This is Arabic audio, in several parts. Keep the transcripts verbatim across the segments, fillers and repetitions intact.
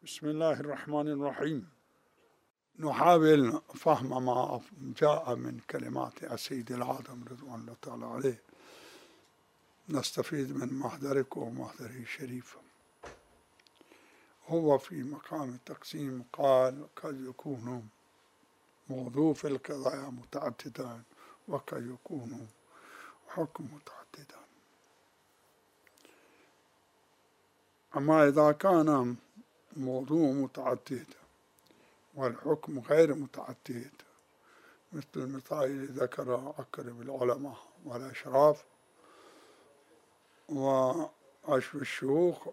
بسم الله الرحمن الرحيم. نحاول فهم ما جاء من كلمات السيد العظم رضوان الله تعالى عليه، نستفيد من محضركم ومحضره الشريف. هو في مقام التقسيم قال قد يكون موضوع في القضايا متعددا وقد يكون حكم متعددا. أما إذا كان موضوع متعدد والحكم غير متعدد، مثل المثال الذي ذكر أكرم العلماء والأشراف وعشر الشيوخ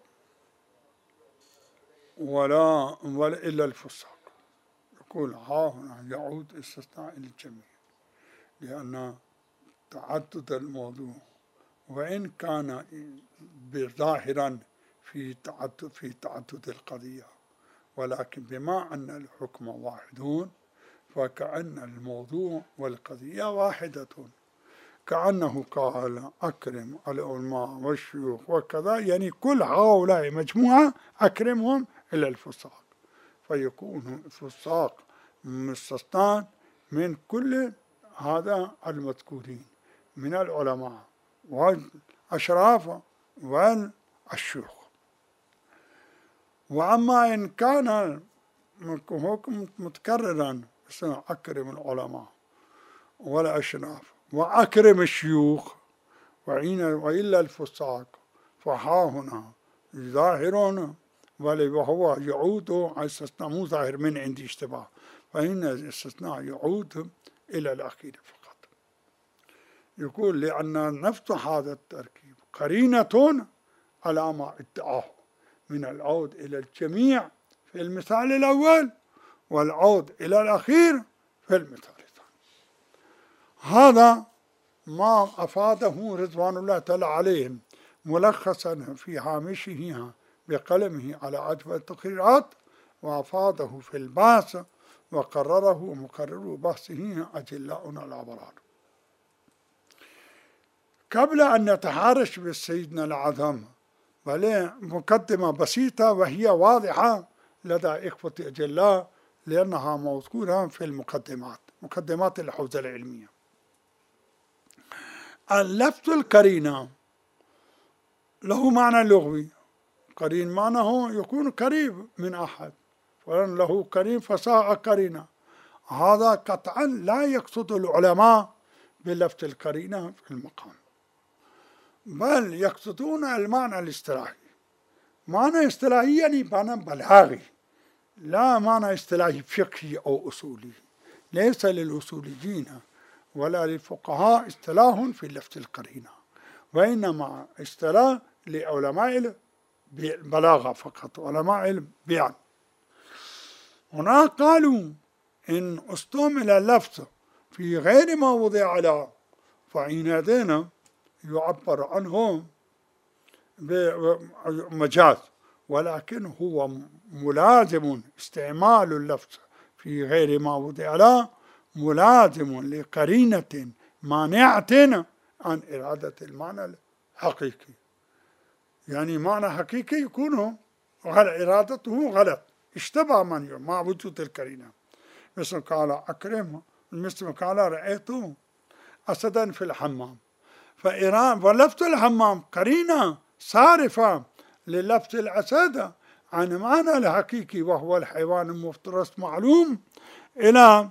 ولا ولا إلا الفساق، يقول ها هنا يعود استثناء للجميع، لأن تعدد الموضوع وإن كان ظاهرا في تعدد في تعدد القضية، ولكن بما أن الحكم واحدون فكأن الموضوع والقضية واحدة، كأنه قال أكرم العلماء والشيوخ وكذا، يعني كل هؤلاء مجموعة أكرمهم إلا الفساق، فيكون الفساق مستثنى من كل هذا المذكورين من العلماء والأشراف والشيوخ. وأما إن كان حكم متكررا أكرم العلماء والأشراف وأكرم الشيوخ وإلا الفساق، فها هنا ظاهرون وهو يعود على استثناء مو ظاهر من عندي اشتباه، فإن الاستثناء يعود إلى الأخير فقط. يقول لأن نفس هذا التركيب قرينة على ما ادعاه من العود إلى الجميع في المثال الأول والعود إلى الأخير في المثال الثاني. هذا ما أفاده رضوان الله تعالى عليهم ملخصا في هامشه بقلمه على عجب التقريرات، وأفاده في البحث وقرره مقرر بحثه أجلاؤنا الأبرار. قبل أن نتحارش بالسيدنا العظم، بل مقدمة بسيطة وهي واضحة لدى إخوة أجلاء لأنها مذكورة في المقدمات، مقدمات الحوزة العلمية. اللفظ القرينة له معنى لغوي، قرين معناه يكون قريب من أحد، فلن له قرين فساء قرينة. هذا قطعا لا يقصد العلماء بلفظ القرينة في المقام، بل يقصدون المعنى الاصطلاحي. معنى اصطلاحي يعني معنى بلاغي، لا معنى اصطلاحي فقهي أو أصولي. ليس للأصوليين ولا للفقهاء اصطلاح في لفظ القرينة، وإنما اصطلاح لعلماء البلاغة فقط، علماء البيان. هنا قالوا إن استعمل اللفظ في غير ما وضع له فحينئذ يعبر عنه بمجاز، ولكن هو ملازم استعمال اللفظ في غير ما وضع له ملازم لقرينة مانعة عن إرادة المعنى الحقيقي. يعني معنى حقيقي يكون إرادته غلط، اشتبه من مع وجود القرينة. مثل قال أكرم، مثل قال رأيت أسدا في الحمام، فلفظ الحمام قرينة صارفة للفظ الأسد عن معنى الحقيقي وهو الحيوان المفترس معلوم إلى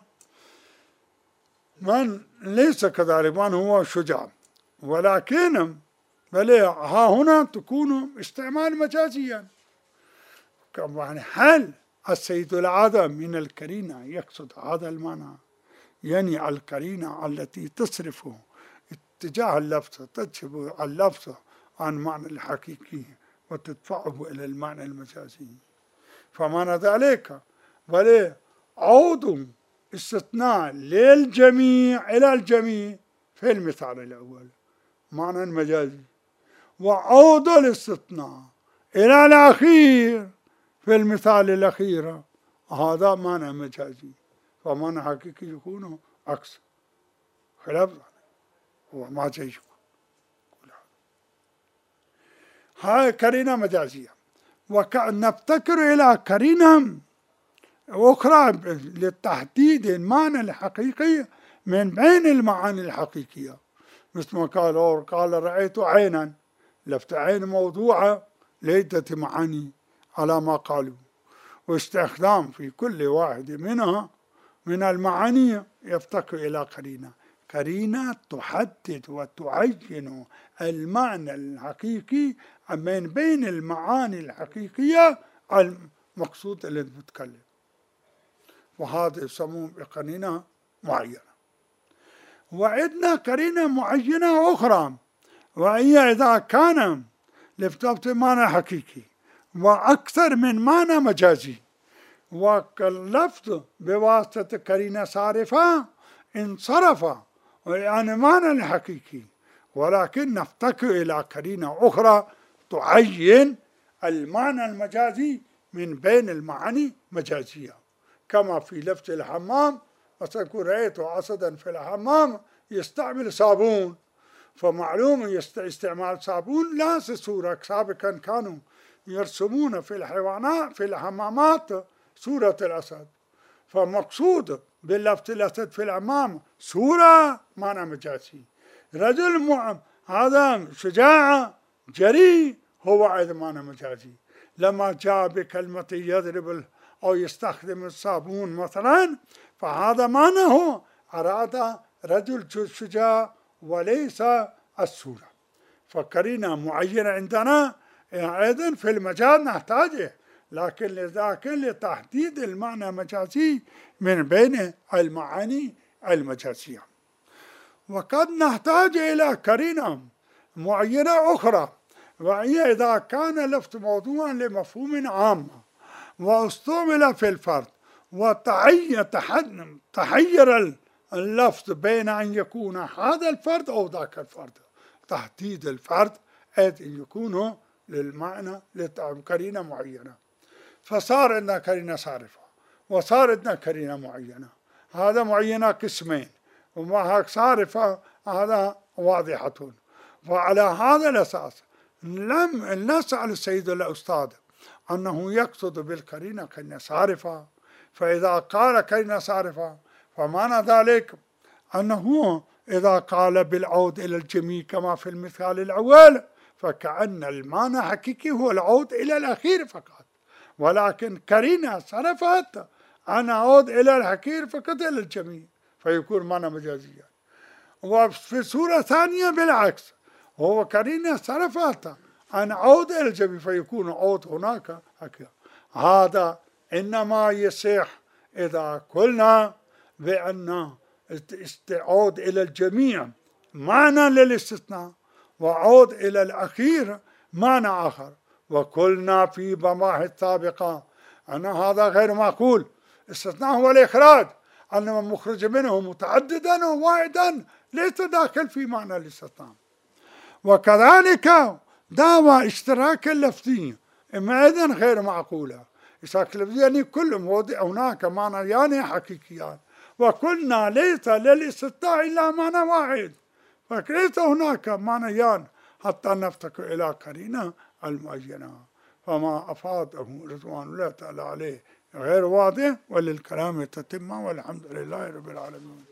من ليس كذلك، من هو شجاع. ولكن بل ها هنا تكون استعمال مجازيا. يعني هل السيد العظم من القرينة يقصد هذا المعنى؟ يعني القرينة التي تصرف اتجاه اللفظ، تجب اللفظ عن معنى الحقيقي وتدفعه إلى المعنى المجازي. فمعنى ذلك بل عود استثناء للجميع إلى الجميع في المثال الأول معنى مجازي، وعود الاستثناء إلى الأخير في المثال الأخير هذا معنى مجازي، فمعنى حقيقي يكون عكس خلاف هو ما جيش. هاي قرينة مجازية. ونفتكر إلى قرينة أخرى لتحديد المعنى الحقيقي من بين المعاني الحقيقية، مثل ما قال أور قال رأيت عينا، لفت عين موضوعة لعدة معاني على ما قالوا، واستخدام في كل واحد منها من المعاني يفتقر إلى قرينة، قرينة تحدد وتعين المعنى الحقيقي من بين المعاني الحقيقية المقصود للمتكلم، وهذا يسمون بقرينة معينة. وعندنا قرينة معينة أخرى، وهي إذا كان لفترض معنى حقيقي وأكثر من معنى مجازي، واللفظ بواسطة قرينة صارفة انصرف عن المعنى الحقيقي، ولكن نفتقر إلى قرينة أخرى تعين المعنى المجازي من بين المعاني مجازية، كما في لفظ الحمام مثلا رأيت أسدا في الحمام يستعمل صابون، فمعلوم استعمال صابون لا صورة، سابقا كانوا يرسمون في الحيوانات في الحمامات صورة الأسد، فمقصود باللفظ الأسد في الحمام صورة معنى مجازي، رجل م... هذا شجاع جريء هو أيضا معنى مجازي، لما جاء بكلمة يضرب أو يستخدم الصابون مثلا فهذا معناه أراد رجل شجاع وليس الصورة، فقرينة معينة عندنا أيضا في المجاز نحتاجه، لكن لذاك لتحديد المعنى المجازي من بين المعاني المجازية. وقد نحتاج إلى قرينة معينة أخرى، وهي إذا كان لفظ موضوعا لمفهوم عام واستعمل في الفرد وتحير اللفظ بين أن يكون هذا الفرد أو ذاك الفرد، تحديد الفرد أيضا يكون للمعنى لقرينة معينة، فصار عندنا قرينة صارفة وصار عندنا قرينة معينة، هذا معينة قسمين، وما صارفة هذا واضحة. وعلى هذا الأساس لم نسأل السيد الأستاذ أنه يقصد بالقرينة قرينة صارفة، فإذا قال قرينة صارفة فمعنى ذلك أنه إذا قال بالعود إلى الجميع كما في المثال الأول فكأن المعنى حقيقي هو العود إلى الأخير فقط، ولكن قرينة صرفت أن أعود إلى الأخير فقط إلى الجميع فيكون معنى مجازيا. وفي صورة ثانية بالعكس، هو قرينة صرفت أن أعود إلى الجميع فيكون عود هناك هكذا. هذا إنما يصح إذا قلنا بأن استعود إلى الجميع معنى للاستثناء وعود إلى الأخير معنى آخر، وقلنا في مباحث سابقة أن هذا غير معقول، الاستثناء هو الإخراج، أنما مخرج منه متعددا وواحدا ليس داخل في معنى الاستثناء. وكذلك دعوى اشتراك اللفظي إما أيضا غير معقولة، اشتراك اللفظي يعني كل موضع هناك معنيان حقيقيان، وقلنا ليس للاستثناء إلا معنى واحد، فليس هناك معنيان حتى نفتكر إلى قرينة المعينة، فما أفاده رضوان الله تعالى عليه غير واضح، وللكلام تتمة، والحمد لله رب العالمين.